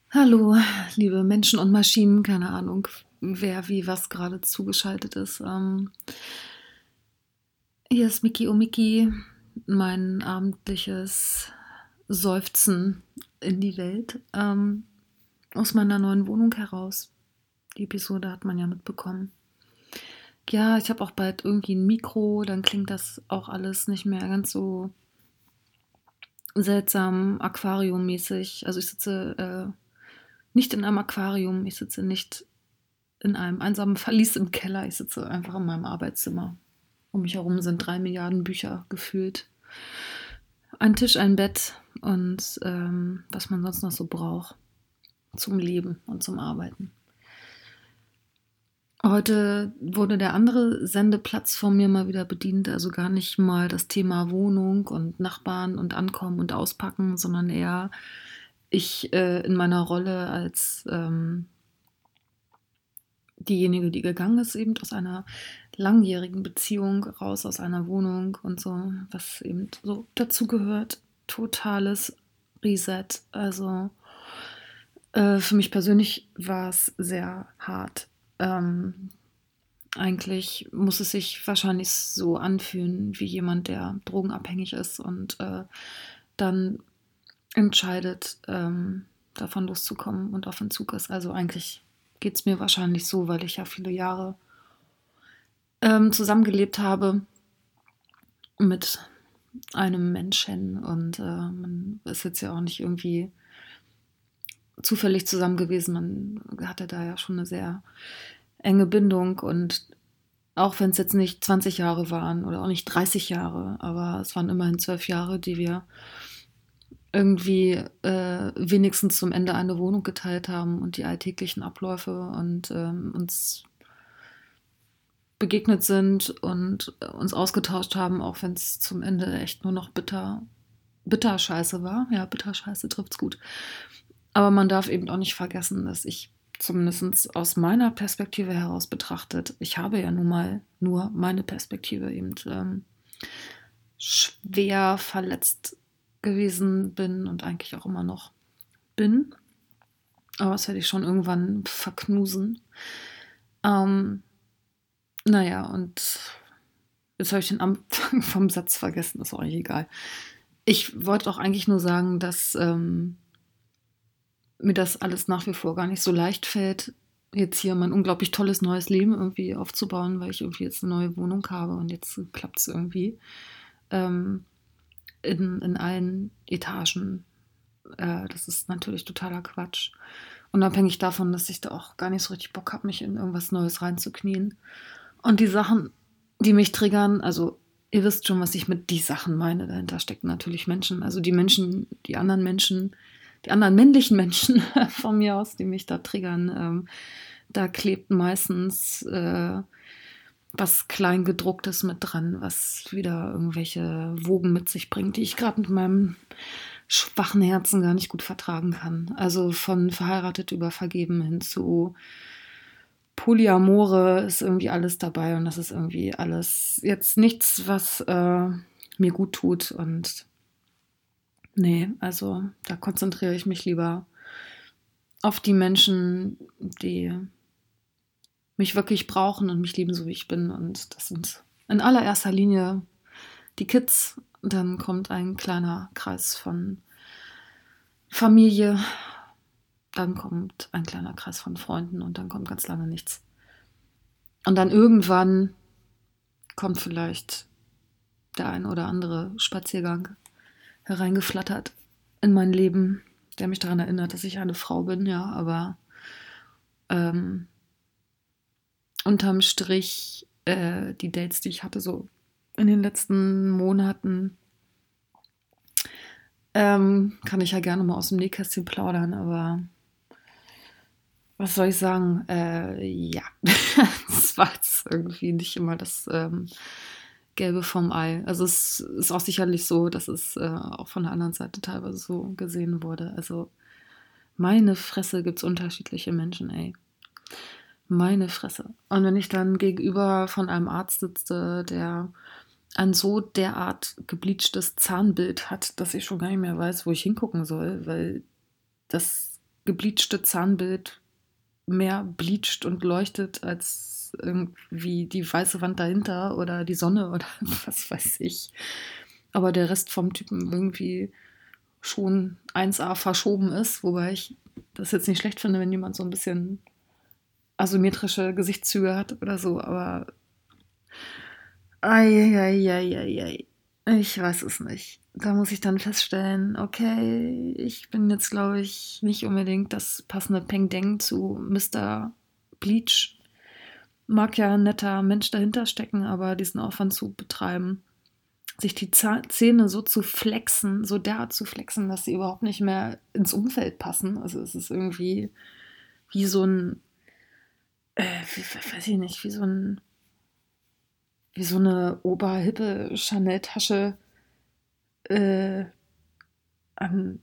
Hallo, liebe Menschen und Maschinen, keine Ahnung, wer wie was gerade zugeschaltet ist. Hier ist Miki Miki, mein abendliches Seufzen in die Welt, aus meiner neuen Wohnung heraus. Die Episode hat man ja mitbekommen. Ja, ich habe auch bald irgendwie ein Mikro, dann klingt das auch alles nicht mehr ganz so seltsam aquariummäßig. Also ich sitze nicht in einem Aquarium, ich sitze nicht in einem einsamen Verlies im Keller. Ich sitze einfach in meinem Arbeitszimmer. Um mich herum sind 3 Milliarden Bücher gefühlt. Ein Tisch, ein Bett und was man sonst noch so braucht zum Leben und zum Arbeiten. Heute wurde der andere Sendeplatz von mir mal wieder bedient, also gar nicht mal das Thema Wohnung und Nachbarn und Ankommen und Auspacken, sondern eher ich in meiner Rolle als diejenige, die gegangen ist, eben aus einer langjährigen Beziehung raus, aus einer Wohnung und so, was eben so dazugehört. Totales Reset. Also für mich persönlich war es sehr hart. Ähm, Eigentlich muss es sich wahrscheinlich so anfühlen wie jemand, der drogenabhängig ist und dann entscheidet, davon loszukommen und auf Entzug ist. Also eigentlich geht es mir wahrscheinlich so, weil ich ja viele Jahre zusammengelebt habe mit einem Menschen und man ist jetzt ja auch nicht irgendwie zufällig zusammen gewesen. Man hatte da ja schon eine sehr enge Bindung und auch wenn es jetzt nicht 20 Jahre waren oder auch nicht 30 Jahre, aber es waren immerhin 12 Jahre, die wir irgendwie wenigstens zum Ende eine Wohnung geteilt haben und die alltäglichen Abläufe und uns begegnet sind und uns ausgetauscht haben, auch wenn es zum Ende echt nur noch Bitterscheiße war. Ja, Bitterscheiße trifft's gut. Aber man darf eben auch nicht vergessen, dass ich zumindest aus meiner Perspektive heraus betrachtet, ich habe ja nun mal nur meine Perspektive eben schwer verletzt gewesen bin und eigentlich auch immer noch bin. Aber das werde ich schon irgendwann verknusen. Ähm, naja, und jetzt habe ich den Anfang vom Satz vergessen, ist auch eigentlich egal. Ich wollte auch eigentlich nur sagen, dass mir das alles nach wie vor gar nicht so leicht fällt, jetzt hier mein unglaublich tolles neues Leben irgendwie aufzubauen, weil ich irgendwie jetzt eine neue Wohnung habe und jetzt klappt es irgendwie ähm, in allen Etagen. Das ist natürlich totaler Quatsch. Unabhängig davon, dass ich da auch gar nicht so richtig Bock habe, mich in irgendwas Neues reinzuknien. Und die Sachen, die mich triggern, also ihr wisst schon, was ich mit die Sachen meine. Dahinter stecken natürlich Menschen. Also die Menschen, die anderen männlichen Menschen von mir aus, die mich da triggern. Da klebt meistens was Kleingedrucktes mit dran, was wieder irgendwelche Wogen mit sich bringt, die ich gerade mit meinem schwachen Herzen gar nicht gut vertragen kann. Also von verheiratet über vergeben hin zu Polyamore ist irgendwie alles dabei und das ist irgendwie alles jetzt nichts, was mir gut tut. Und nee, also da konzentriere ich mich lieber auf die Menschen, die mich wirklich brauchen und mich lieben, so wie ich bin. Und das sind in allererster Linie die Kids. Dann kommt ein kleiner Kreis von Familie, dann kommt ein kleiner Kreis von Freunden und dann kommt ganz lange nichts. Und dann irgendwann kommt vielleicht der ein oder andere Spaziergang hereingeflattert in mein Leben, der mich daran erinnert, dass ich eine Frau bin, ja, aber ähm, unterm Strich die Dates, die ich hatte, so in den letzten Monaten, kann ich ja gerne mal aus dem Nähkästchen plaudern, aber was soll ich sagen? Ja, das war jetzt irgendwie nicht immer das Gelbe vom Ei. Also es ist auch sicherlich so, dass es auch von der anderen Seite teilweise so gesehen wurde. Also meine Fresse gibt's unterschiedliche Menschen, ey. Meine Fresse. Und wenn ich dann gegenüber von einem Arzt sitze, der ein so derart gebleachtes Zahnbild hat, dass ich schon gar nicht mehr weiß, wo ich hingucken soll, weil das gebleachte Zahnbild mehr bleacht und leuchtet als irgendwie die weiße Wand dahinter oder die Sonne oder was weiß ich. Aber der Rest vom Typen irgendwie schon 1A verschoben ist, wobei ich das jetzt nicht schlecht finde, wenn jemand so ein bisschen asymmetrische Gesichtszüge hat oder so, aber ei. Ich weiß es nicht. Da muss ich dann feststellen, okay, ich bin jetzt, glaube ich, nicht unbedingt das passende Peng Deng zu Mr. Bleach. Mag ja ein netter Mensch dahinter stecken, aber diesen Aufwand zu betreiben, sich die Zähne so zu flexen, so derart zu flexen, dass sie überhaupt nicht mehr ins Umfeld passen. Also es ist irgendwie wie so ein, weiß ich nicht, wie so eine oberhippe Chanel-Tasche äh, an,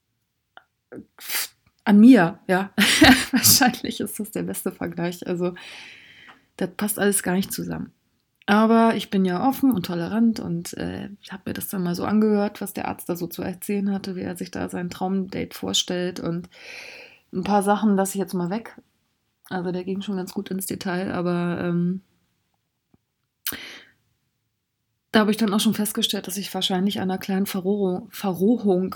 an mir, ja. Wahrscheinlich ist das der beste Vergleich. Also das passt alles gar nicht zusammen. Aber ich bin ja offen und tolerant und habe mir das dann mal so angehört, was der Arzt da so zu erzählen hatte, wie er sich da sein Traumdate vorstellt und ein paar Sachen lasse ich jetzt mal weg. Also der ging schon ganz gut ins Detail, aber da habe ich dann auch schon festgestellt, dass ich wahrscheinlich einer kleinen Verrohung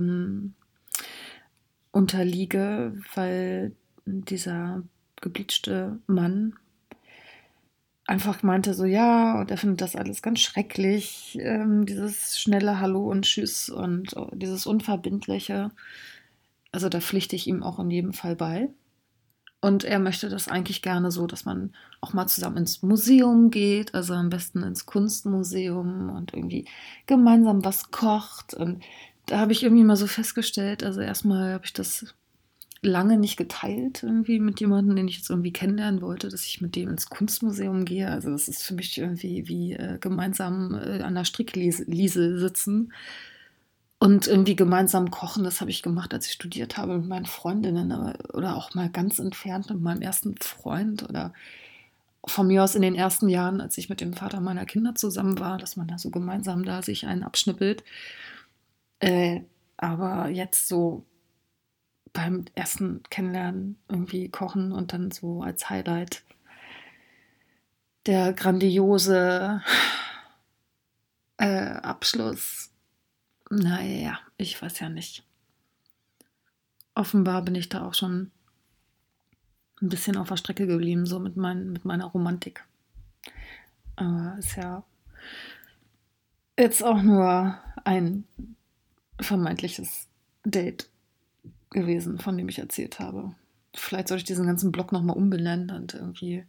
unterliege, weil dieser gebleachte Mann einfach meinte so, ja, und er findet das alles ganz schrecklich, dieses schnelle Hallo und Tschüss und dieses Unverbindliche. Also da pflichte ich ihm auch in jedem Fall bei. Und er möchte das eigentlich gerne so, dass man auch mal zusammen ins Museum geht, also am besten ins Kunstmuseum und irgendwie gemeinsam was kocht. Und da habe ich irgendwie mal so festgestellt, also erstmal habe ich das lange nicht geteilt irgendwie mit jemandem, den ich jetzt irgendwie kennenlernen wollte, dass ich mit dem ins Kunstmuseum gehe. Also das ist für mich irgendwie wie gemeinsam an der Strickliese sitzen und irgendwie gemeinsam kochen. Das habe ich gemacht, als ich studiert habe mit meinen Freundinnen oder auch mal ganz entfernt mit meinem ersten Freund oder von mir aus in den ersten Jahren, als ich mit dem Vater meiner Kinder zusammen war, dass man da so gemeinsam da sich einen abschnippelt. Äh, aber jetzt so beim ersten Kennenlernen irgendwie kochen und dann so als Highlight der grandiose Abschluss. Naja, ich weiß ja nicht. Offenbar bin ich da auch schon ein bisschen auf der Strecke geblieben, so mit meiner Romantik. Aber ist ja jetzt auch nur ein vermeintliches Date gewesen, von dem ich erzählt habe. Vielleicht sollte ich diesen ganzen Blog nochmal umbenennen und irgendwie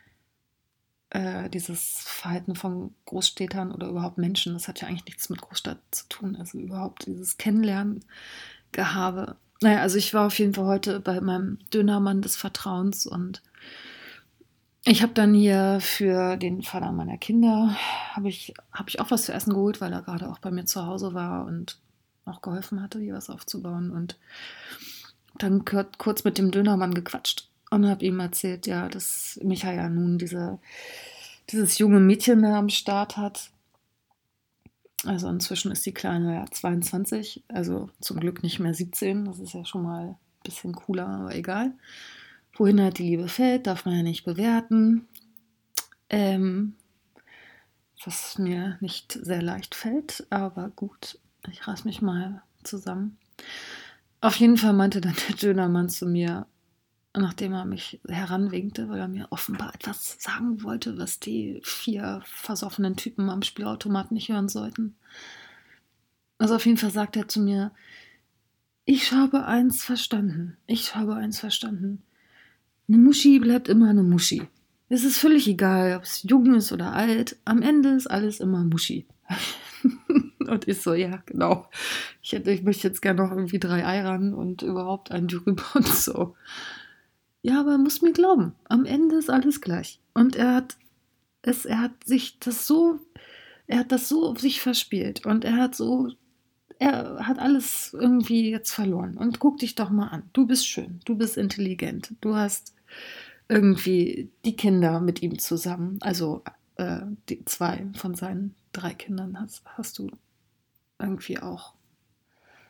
dieses Verhalten von Großstädtern oder überhaupt Menschen, das hat ja eigentlich nichts mit Großstadt zu tun. Also überhaupt dieses Kennenlernen-Gehabe. Naja, also ich war auf jeden Fall heute bei meinem Dönermann des Vertrauens und ich habe dann hier für den Vater meiner Kinder, hab ich auch was zu essen geholt, weil er gerade auch bei mir zu Hause war und auch geholfen hatte, hier was aufzubauen. Und dann kurz mit dem Dönermann gequatscht und habe ihm erzählt, ja, dass Micha ja nun dieses junge Mädchen da am Start hat. Also inzwischen ist die Kleine ja 22, also zum Glück nicht mehr 17. Das ist ja schon mal ein bisschen cooler, aber egal. Wohin halt die Liebe fällt, darf man ja nicht bewerten. Ähm, Was mir nicht sehr leicht fällt, aber gut, ich reiß mich mal zusammen. Auf jeden Fall meinte dann der Dönermann zu mir, nachdem er mich heranwinkte, weil er mir offenbar etwas sagen wollte, was die 4 versoffenen Typen am Spielautomat nicht hören sollten. Also auf jeden Fall sagt er zu mir, ich habe eins verstanden. Ich habe eins verstanden. Eine Muschi bleibt immer eine Muschi. Es ist völlig egal, ob es jung ist oder alt. Am Ende ist alles immer Muschi. Und ich so, ja, genau. Ich möchte jetzt gerne noch irgendwie 3 Eiern und überhaupt einen drüber und so. Ja, aber er muss mir glauben. Am Ende ist alles gleich. Und er hat er hat das so auf sich verspielt und er hat alles irgendwie jetzt verloren. Und guck dich doch mal an. Du bist schön, du bist intelligent, du hast irgendwie die Kinder mit ihm zusammen. Also die 2 von seinen 3 Kindern hast du irgendwie auch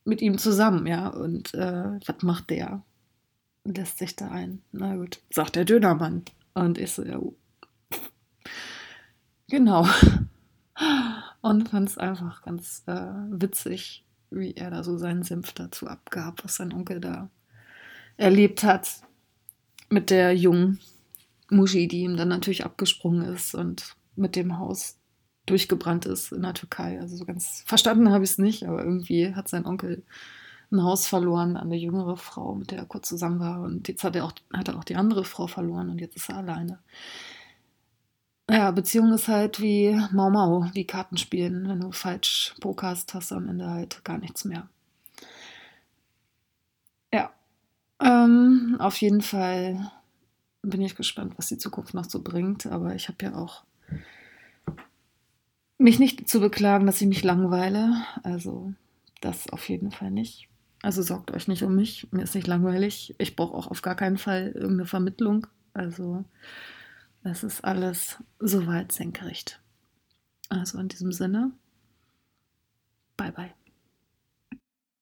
mit ihm zusammen, ja. Und was macht der? Lässt sich da ein. Na gut, sagt der Dönermann. Und ich so, ja, genau. Und fand es einfach ganz witzig, wie er da so seinen Senf dazu abgab, was sein Onkel da erlebt hat mit der jungen Muschi, die ihm dann natürlich abgesprungen ist und mit dem Haus durchgebrannt ist in der Türkei. Also so ganz verstanden habe ich es nicht, aber irgendwie hat sein Onkel ein Haus verloren an eine jüngere Frau, mit der er kurz zusammen war. Und jetzt hat er auch die andere Frau verloren und jetzt ist er alleine. Ja, Beziehung ist halt wie Mau Mau, wie Kartenspielen. Wenn du falsch pokerst, hast du am Ende halt gar nichts mehr. Ja, auf jeden Fall bin ich gespannt, was die Zukunft noch so bringt. Aber ich habe ja auch mich nicht zu beklagen, dass ich mich langweile. Also das auf jeden Fall nicht. Also sorgt euch nicht um mich. Mir ist nicht langweilig. Ich brauche auch auf gar keinen Fall irgendeine Vermittlung. Also es ist alles soweit senkrecht. Also in diesem Sinne, bye bye.